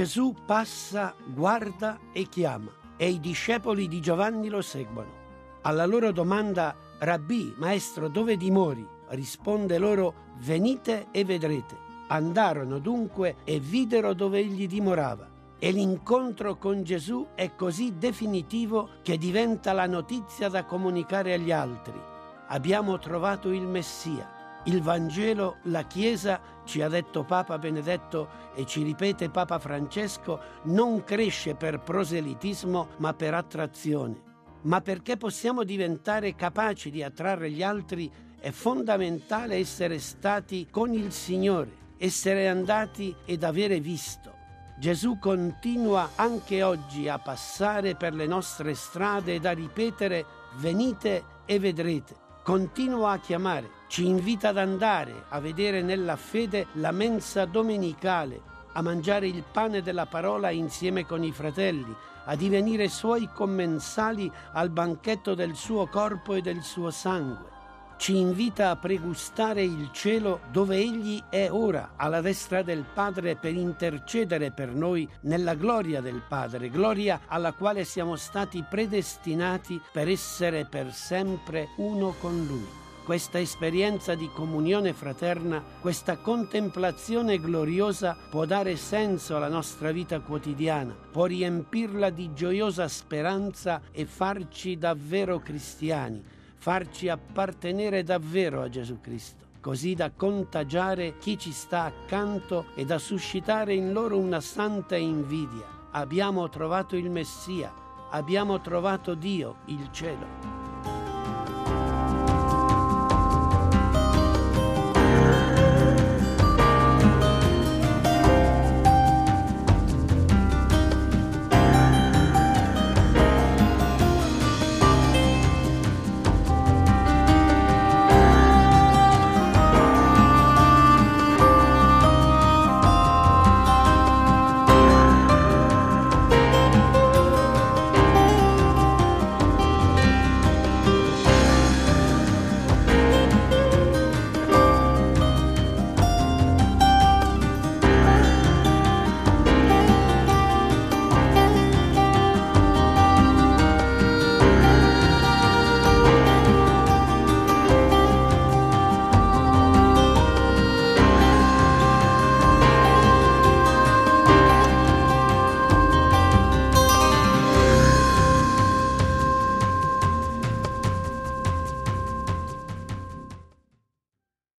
Gesù passa, guarda e chiama, e i discepoli di Giovanni lo seguono. Alla loro domanda: Rabbì, maestro, dove dimori? Risponde loro: venite e vedrete. Andarono dunque e videro dove egli dimorava. E l'incontro con Gesù è così definitivo che diventa la notizia da comunicare agli altri. Abbiamo trovato il Messia. Il Vangelo, la Chiesa, ci ha detto Papa Benedetto e ci ripete Papa Francesco, non cresce per proselitismo ma per attrazione. Ma perché possiamo diventare capaci di attrarre gli altri è fondamentale essere stati con il Signore, essere andati ed avere visto. Gesù continua anche oggi a passare per le nostre strade ed a ripetere: venite e vedrete. Continua a chiamare, ci invita ad andare a vedere nella fede la mensa domenicale, a mangiare il pane della parola insieme con i fratelli, a divenire suoi commensali al banchetto del suo corpo e del suo sangue. Ci invita a pregustare il cielo dove egli è ora, alla destra del Padre, per intercedere per noi nella gloria del Padre, gloria alla quale siamo stati predestinati per essere per sempre uno con Lui. Questa esperienza di comunione fraterna, questa contemplazione gloriosa può dare senso alla nostra vita quotidiana, può riempirla di gioiosa speranza e farci davvero cristiani, farci appartenere davvero a Gesù Cristo, così da contagiare chi ci sta accanto e da suscitare in loro una santa invidia. Abbiamo trovato il Messia, abbiamo trovato Dio, il cielo.